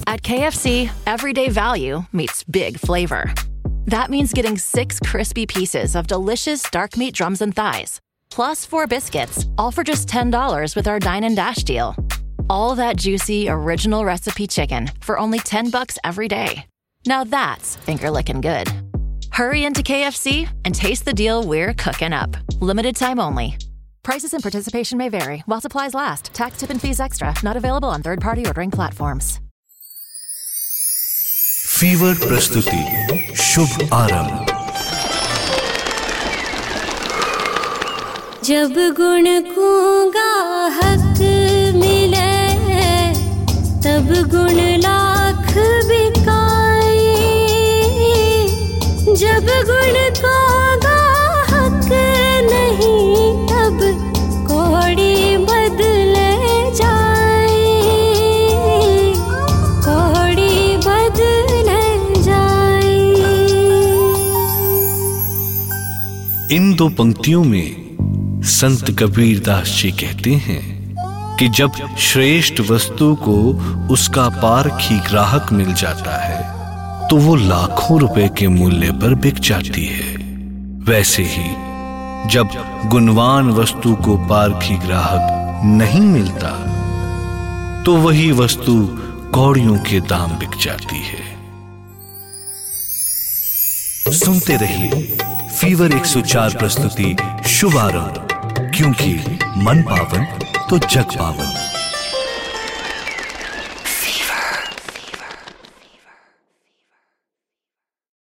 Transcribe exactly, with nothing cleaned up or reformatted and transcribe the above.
At K F C, everyday value meets big flavor. That means getting six crispy pieces of delicious dark meat drums and thighs, plus four biscuits, all for just ten dollars with our Dine and Dash deal. All that juicy, original recipe chicken for only ten bucks every day. Now that's finger-licking good. Hurry into K F C and taste the deal we're cooking up. Limited time only. Prices and participation may vary while supplies last. Tax, tip, and fees extra. Not available on third-party ordering platforms. Fever प्रस्तुति शुभ आरंभ। जब गुण गूंगा हक मिले तब गुण लाख बिकाए। जब गुण गूंगा हक नहीं तब कोड़ी बदले जाए। कोड़ी बदले जाए। इन दो पंक्तियों में संत कबीर दास जी कहते हैं कि जब श्रेष्ठ वस्तु को उसका पारखी ग्राहक मिल जाता है तो वो लाखों रुपए के मूल्य पर बिक जाती है। वैसे ही जब गुणवान वस्तु को पारखी ग्राहक नहीं मिलता तो वही वस्तु कौड़ियों के दाम बिक जाती है। सुनते रहिए फीवर एक सौ चार प्रस्तुति शुभारंभ, क्योंकि मन पावन तो जग पावन।